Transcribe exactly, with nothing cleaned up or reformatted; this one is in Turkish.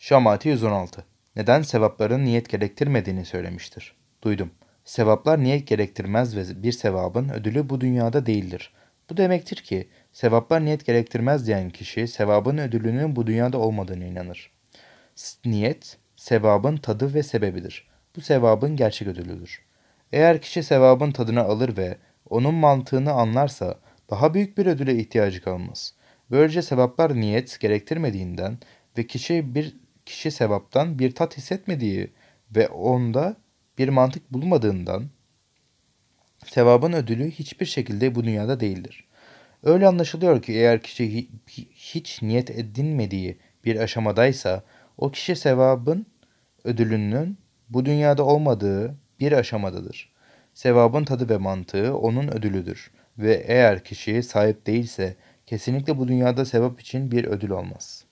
Şamati yüz on altı. Neden sevapların niyet gerektirmediğini söylemiştir. Duydum. Sevaplar niyet gerektirmez ve bir sevabın ödülü bu dünyada değildir. Bu demektir ki sevaplar niyet gerektirmez diyen kişi sevabın ödülünün bu dünyada olmadığını inanır. Niyet, sevabın tadı ve sebebidir. Bu sevabın gerçek ödülüdür. Eğer kişi sevabın tadını alır ve onun mantığını anlarsa daha büyük bir ödüle ihtiyacı kalmaz. Böylece sevaplar niyet gerektirmediğinden ve kişi bir kişi sevaptan bir tat hissetmediği ve onda bir mantık bulmadığından sevabın ödülü hiçbir şekilde bu dünyada değildir. Öyle anlaşılıyor ki eğer kişi hiç niyet edinmediği bir aşamadaysa o kişi sevabın ödülünün bu dünyada olmadığı bir aşamadadır. Sevabın tadı ve mantığı onun ödülüdür ve eğer kişi sahip değilse kesinlikle bu dünyada sevap için bir ödül olmaz.